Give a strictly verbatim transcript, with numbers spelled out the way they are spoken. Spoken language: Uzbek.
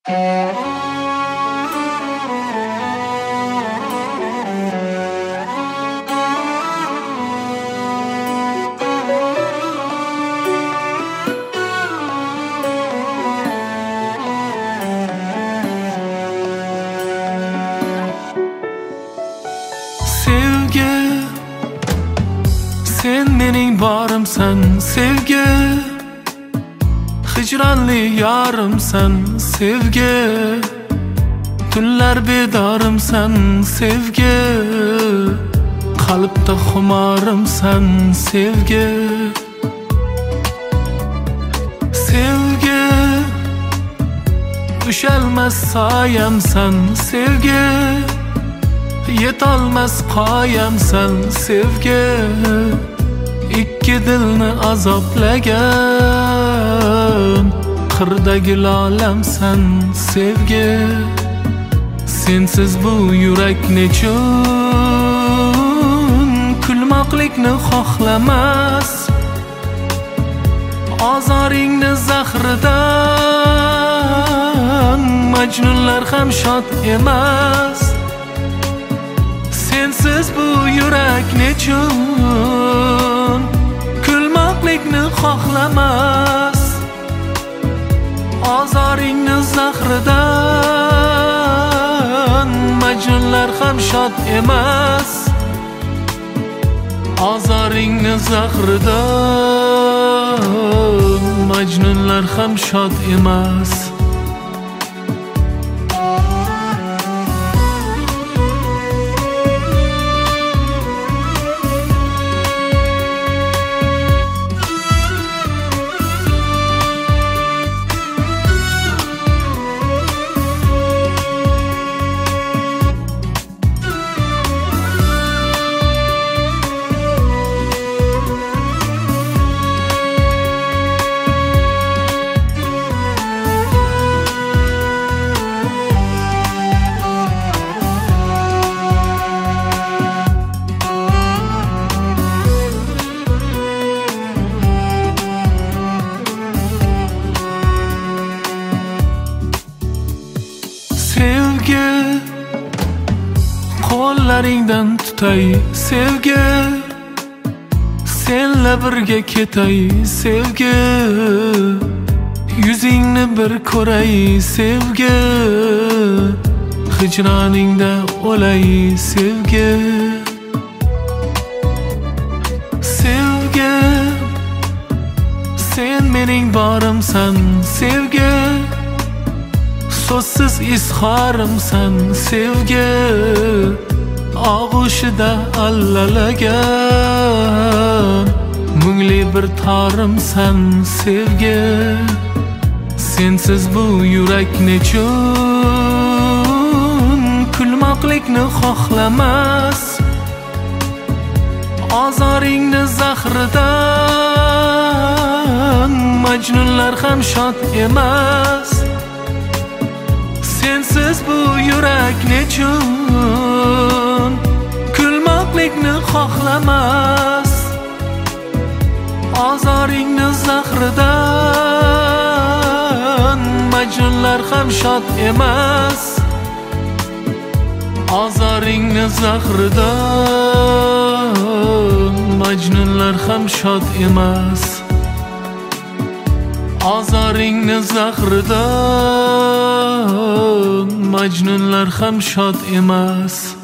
Sevgi, sen mening borimsan. Sevgi, hijronli yorimsan. Sevgi, tunlar bedorimsan. Sevgi, qalbda xumorimsan. Sevgi, sevgi, ushalmas soyamsan. Sevgi, yetolmas qoyamsan. Sevgi, ikki dilni azoblagan qirdagi lolamsan. Sevgi, sensiz bu yurak nechun kulmoqlikni xohlamas. Ozoringni zahridan majnunlar ham shod emas. Sensiz bu yurak nechun kulmoqlikni xohlamas. Ozoringni zahridan majnunlar ham shod emas. Ozoringni zahridan majnunlar ham shod emas. Sevgi, qo'llaringdan tutay. Sevgi, senla birga ketay. Sevgi, yuzingni bir ko'ray. Sevgi, hijroningda o'lay. Sevgi, sevgi, sen mening borimsan. Sevgi, so'zsiz izhorimsan. Sevgi, og'ushida allalagan mungli bir torimsan. Sevgi, sensiz bu yurak nechun kulmoqlikni xohlamas. Ozoringni zahridan majnunlar ham shod emas. Sensiz bu yurak nechun kulmoqlikni xohlamas. Ozoringni zahridan majnunlar ham shod emas. Ozoringni zahridan majnunlar ham shod emas. Ozoringni zahridan majnunlar ham shod emas.